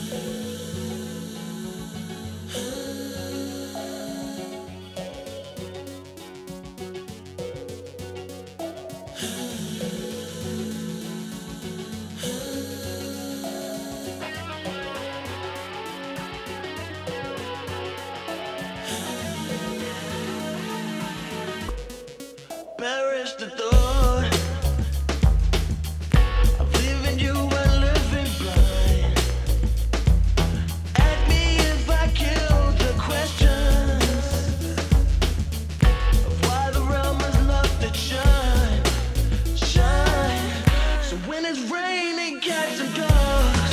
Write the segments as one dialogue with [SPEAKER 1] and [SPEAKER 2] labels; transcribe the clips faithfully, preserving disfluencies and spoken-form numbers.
[SPEAKER 1] Perish the thought of leaving you and living blind. Ask me if I killed the questions of why the realm has lost its shine, shine. So when it's raining cats and dogs,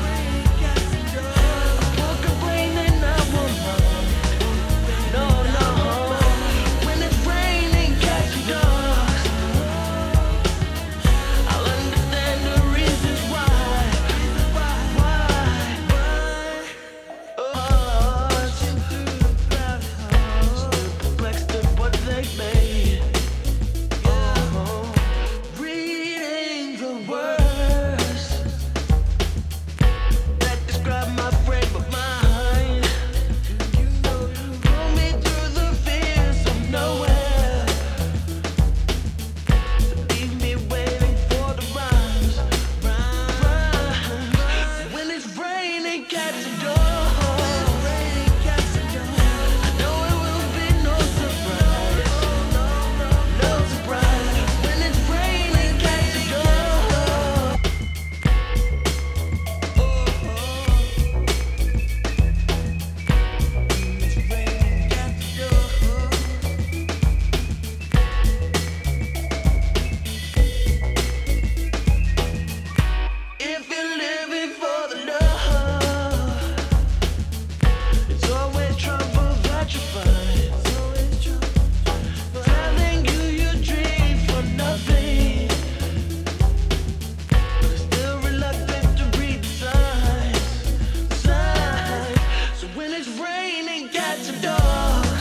[SPEAKER 1] I woke up raining, I won't mind. No, no. When it's raining cats and dogs, I'll understand the reasons why. Why? Oh, still perplexed at what they made. Oh, reading the words that describe my frame of mind. Pull me through the fears of nowhere. Leave me waiting for the rhymes, rhymes. When it's raining cats and dogs, I know it will be no surprise, no surprise. When it's raining cats and dogs, it's raining cats and dogs. If you're living for the love, it's always trouble that you find. Telling you you dream for nothing, but still reluctant to read the signs, signs. So when it's raining cats and dogs,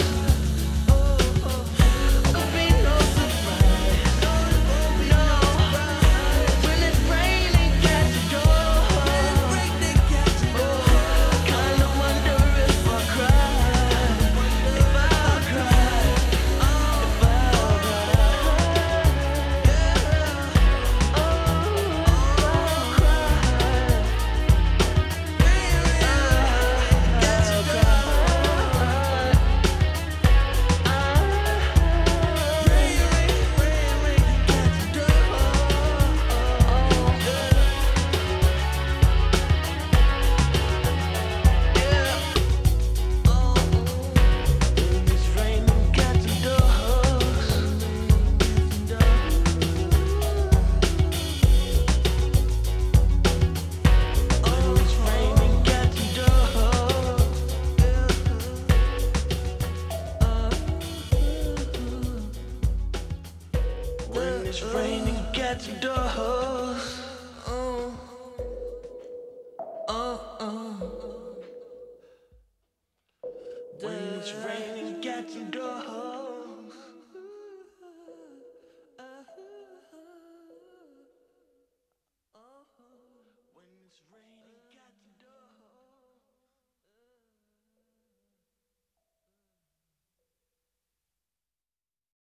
[SPEAKER 1] it'll be no surprise, no. When it's raining cats and dogs, I kinda wonder if I cry, if I cry, if I cry. It's raining cats and dogs. Oh, it's raining cats and dogs. When it's raining cats and dogs.